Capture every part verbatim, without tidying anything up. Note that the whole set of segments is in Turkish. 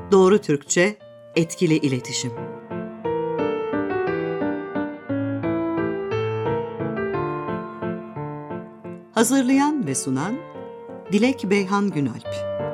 Doğru Türkçe, etkili iletişim. Hazırlayan ve sunan Dilek Beyhan Günalp.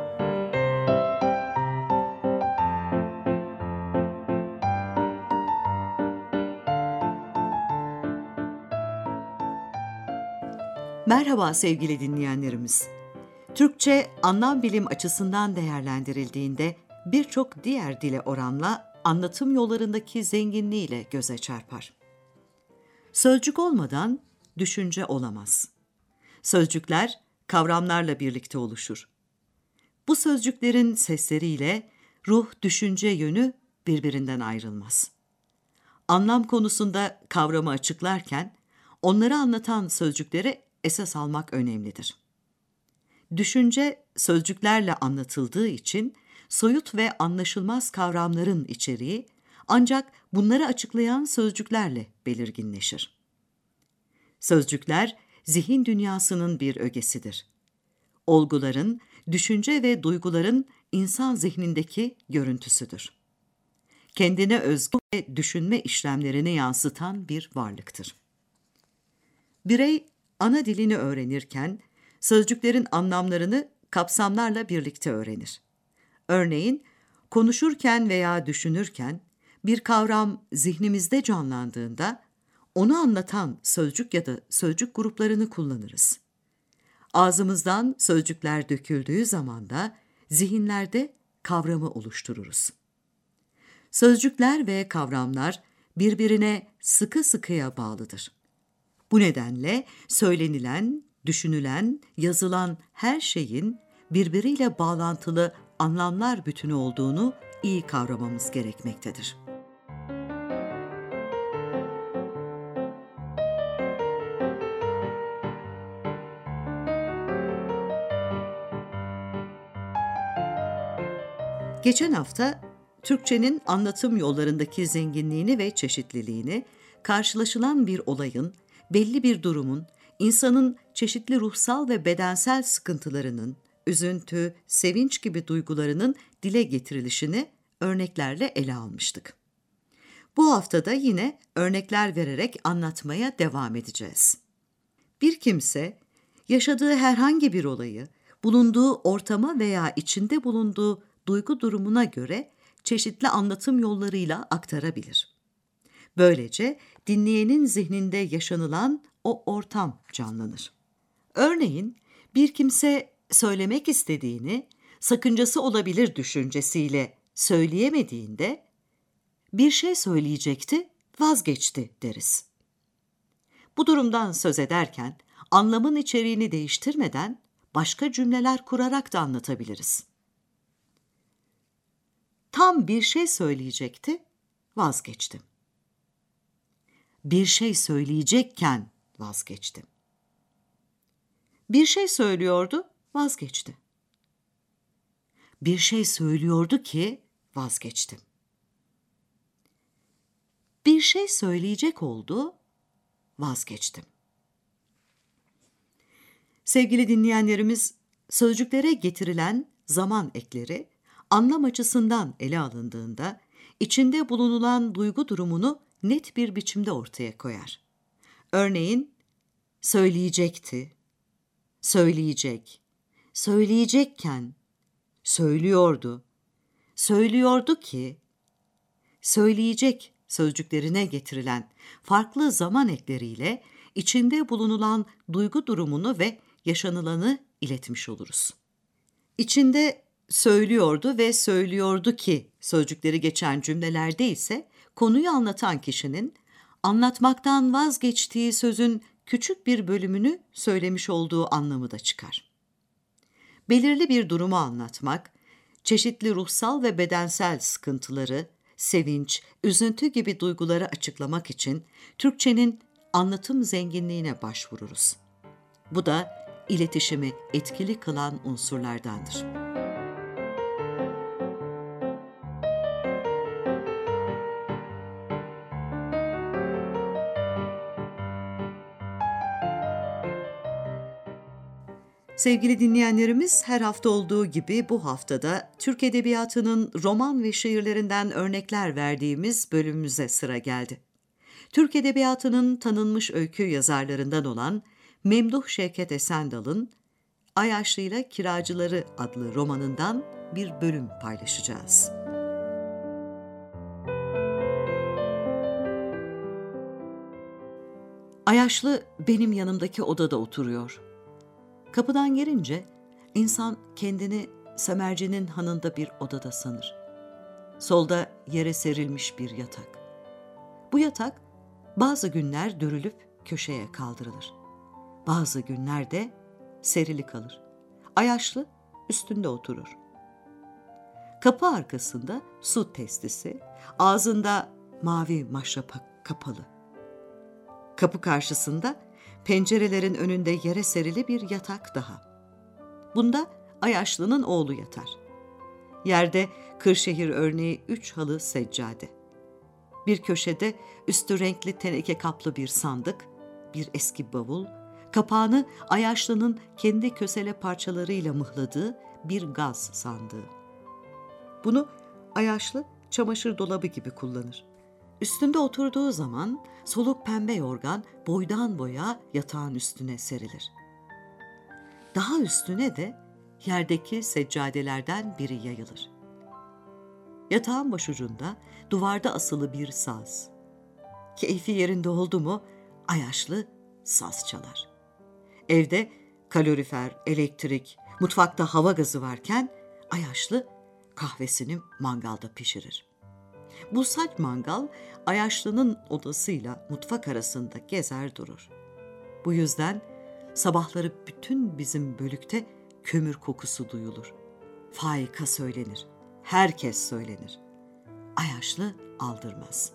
Merhaba sevgili dinleyenlerimiz. Türkçe anlam bilim açısından değerlendirildiğinde birçok diğer dile oranla anlatım yollarındaki zenginliğiyle göze çarpar. Sözcük olmadan düşünce olamaz. Sözcükler kavramlarla birlikte oluşur. Bu sözcüklerin sesleriyle ruh, düşünce yönü birbirinden ayrılmaz. Anlam konusunda kavramı açıklarken onları anlatan sözcükleri esas almak önemlidir. Düşünce sözcüklerle anlatıldığı için soyut ve anlaşılmaz kavramların içeriği ancak bunları açıklayan sözcüklerle belirginleşir. Sözcükler zihin dünyasının bir ögesidir. Olguların, düşünce ve duyguların insan zihnindeki görüntüsüdür. Kendine özgü ve düşünme işlemlerini yansıtan bir varlıktır. Birey ana dilini öğrenirken sözcüklerin anlamlarını kapsamlarla birlikte öğrenir. Örneğin, konuşurken veya düşünürken bir kavram zihnimizde canlandığında onu anlatan sözcük ya da sözcük gruplarını kullanırız. Ağzımızdan sözcükler döküldüğü zaman da zihinlerde kavramı oluştururuz. Sözcükler ve kavramlar birbirine sıkı sıkıya bağlıdır. Bu nedenle söylenilen, düşünülen, yazılan her şeyin birbiriyle bağlantılı anlamlar bütünü olduğunu iyi kavramamız gerekmektedir. Geçen hafta Türkçenin anlatım yollarındaki zenginliğini ve çeşitliliğini, karşılaşılan bir olayın, belli bir durumun, insanın çeşitli ruhsal ve bedensel sıkıntılarının, üzüntü, sevinç gibi duygularının dile getirilişini örneklerle ele almıştık. Bu hafta da yine örnekler vererek anlatmaya devam edeceğiz. Bir kimse, yaşadığı herhangi bir olayı, bulunduğu ortama veya içinde bulunduğu duygu durumuna göre çeşitli anlatım yollarıyla aktarabilir. Böylece dinleyenin zihninde yaşanılan o ortam canlanır. Örneğin bir kimse söylemek istediğini sakıncası olabilir düşüncesiyle söyleyemediğinde bir şey söyleyecekti, vazgeçti deriz. Bu durumdan söz ederken anlamın içeriğini değiştirmeden başka cümleler kurarak da anlatabiliriz. Tam bir şey söyleyecekti, vazgeçtim. Bir şey söyleyecekken vazgeçtim. Bir şey söylüyordu, vazgeçti. Bir şey söylüyordu ki vazgeçtim. Bir şey söyleyecek oldu, vazgeçtim. Sevgili dinleyenlerimiz, sözcüklere getirilen zaman ekleri anlam açısından ele alındığında içinde bulunulan duygu durumunu net bir biçimde ortaya koyar. Örneğin, söyleyecekti, söyleyecek, söyleyecekken, söylüyordu, söylüyordu ki, söyleyecek sözcüklerine getirilen farklı zaman ekleriyle içinde bulunulan duygu durumunu ve yaşanılanı iletmiş oluruz. İçinde söylüyordu ve söylüyordu ki sözcükleri geçen cümlelerde ise konuyu anlatan kişinin anlatmaktan vazgeçtiği sözün küçük bir bölümünü söylemiş olduğu anlamı da çıkar. Belirli bir durumu anlatmak, çeşitli ruhsal ve bedensel sıkıntıları, sevinç, üzüntü gibi duyguları açıklamak için Türkçenin anlatım zenginliğine başvururuz. Bu da iletişimi etkili kılan unsurlardandır. Sevgili dinleyenlerimiz, her hafta olduğu gibi bu haftada Türk Edebiyatı'nın roman ve şiirlerinden örnekler verdiğimiz bölümümüze sıra geldi. Türk Edebiyatı'nın tanınmış öykü yazarlarından olan Memduh Şevket Esendal'ın Ayaşlı ile Kiracıları adlı romanından bir bölüm paylaşacağız. Ayaşlı benim yanımdaki odada oturuyor. Kapıdan girince insan kendini Semerci'nin hanında bir odada sanır. Solda yere serilmiş bir yatak. Bu yatak bazı günler dürülüp köşeye kaldırılır. Bazı günler de serili kalır. Ayaşlı üstünde oturur. Kapı arkasında su testisi, ağzında mavi maşrapa kapalı. Kapı karşısında pencerelerin önünde yere serili bir yatak daha. Bunda Ayaşlı'nın oğlu yatar. Yerde Kırşehir örneği üç halı seccade. Bir köşede üstü renkli teneke kaplı bir sandık, bir eski bavul, kapağını Ayaşlı'nın kendi kösele parçalarıyla mıhladığı bir gaz sandığı. Bunu Ayaşlı çamaşır dolabı gibi kullanır. Üstünde oturduğu zaman soluk pembe yorgan boydan boya yatağın üstüne serilir. Daha üstüne de yerdeki seccadelerden biri yayılır. Yatağın başucunda duvarda asılı bir saz. Keyfi yerinde oldu mu Ayaşlı saz çalar. Evde kalorifer, elektrik, mutfakta hava gazı varken Ayaşlı kahvesini mangalda pişirir. Bu saç mangal Ayaşlı'nın odasıyla mutfak arasında gezer durur. Bu yüzden sabahları bütün bizim bölükte kömür kokusu duyulur. Faika söylenir, herkes söylenir. Ayaşlı aldırmaz.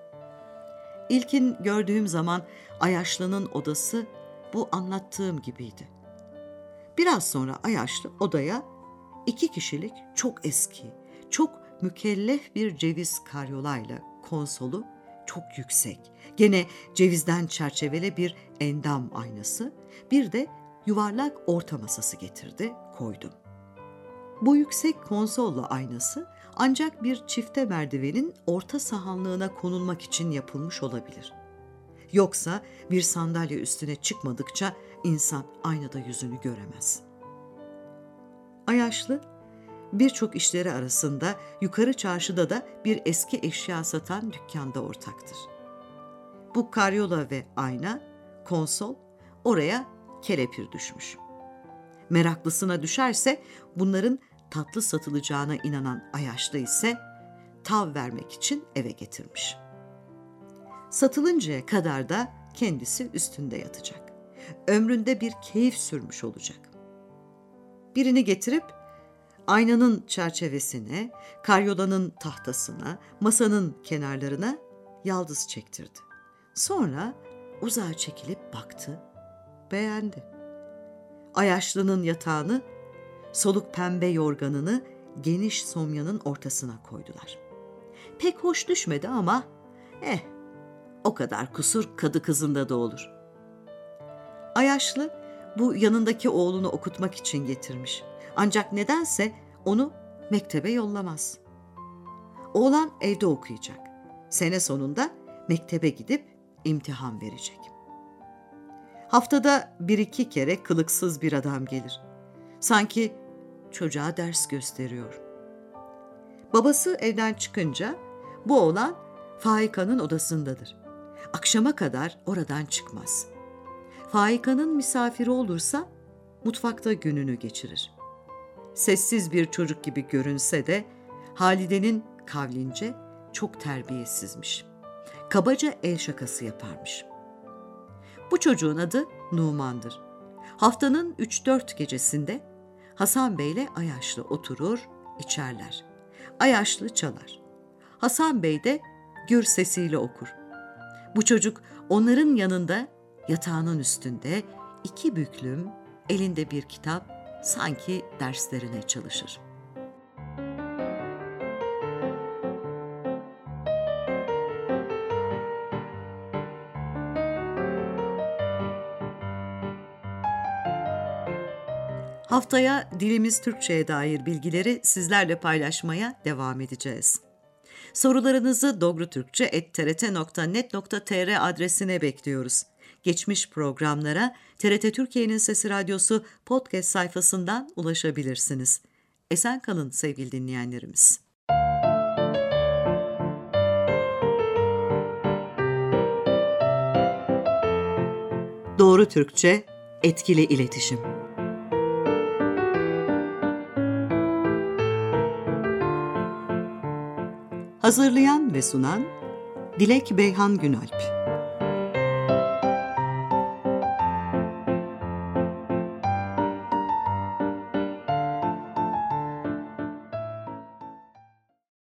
İlkin gördüğüm zaman Ayaşlı'nın odası bu anlattığım gibiydi. Biraz sonra Ayaşlı odaya iki kişilik çok eski, çok mükellef bir ceviz karyolayla konsolu çok yüksek, gene cevizden çerçeveli bir endam aynası, bir de yuvarlak orta masası getirdi, koydum. Bu yüksek konsolla aynası ancak bir çifte merdivenin orta sahanlığına konulmak için yapılmış olabilir. Yoksa bir sandalye üstüne çıkmadıkça insan aynada yüzünü göremez. Ayaşlı birçok işleri arasında yukarı çarşıda da bir eski eşya satan dükkanda ortaktır. Bu karyola ve ayna, konsol oraya kelepir düşmüş. Meraklısına düşerse bunların tatlı satılacağına inanan Ayaşlı ise tav vermek için eve getirmiş. Satılıncaya kadar da kendisi üstünde yatacak. Ömründe bir keyif sürmüş olacak. Birini getirip aynanın çerçevesine, karyolanın tahtasına, masanın kenarlarına yaldız çektirdi. Sonra uzağa çekilip baktı, beğendi. Ayaşlı'nın yatağını, soluk pembe yorganını geniş somyanın ortasına koydular. Pek hoş düşmedi ama eh, o kadar kusur kadı kızında da olur. Ayaşlı bu yanındaki oğlunu okutmak için getirmiş. Ancak nedense onu mektebe yollamaz. Oğlan evde okuyacak. Sene sonunda mektebe gidip imtihan verecek. Haftada bir iki kere kılıksız bir adam gelir. Sanki çocuğa ders gösteriyor. Babası evden çıkınca bu oğlan Faika'nın odasındadır. Akşama kadar oradan çıkmaz. Faika'nın misafiri olursa mutfakta gününü geçirir. Sessiz bir çocuk gibi görünse de Halide'nin kavlince çok terbiyesizmiş. Kabaca el şakası yaparmış. Bu çocuğun adı Numan'dır. Haftanın üç dört gecesinde Hasan Bey'le Ayaşlı oturur, içerler. Ayaşlı çalar. Hasan Bey de gür sesiyle okur. Bu çocuk onların yanında yatağının üstünde iki büklüm, elinde bir kitap, sanki derslerine çalışır. Haftaya dilimiz Türkçe'ye dair bilgileri sizlerle paylaşmaya devam edeceğiz. Sorularınızı dogrutürkçe et t r t nokta net nokta t r adresine bekliyoruz. Geçmiş programlara T R T Türkiye'nin Sesi Radyosu podcast sayfasından ulaşabilirsiniz. Esen kalın sevgili dinleyenlerimiz. Doğru Türkçe, etkili iletişim. Hazırlayan ve sunan Dilek Beyhan Günalp.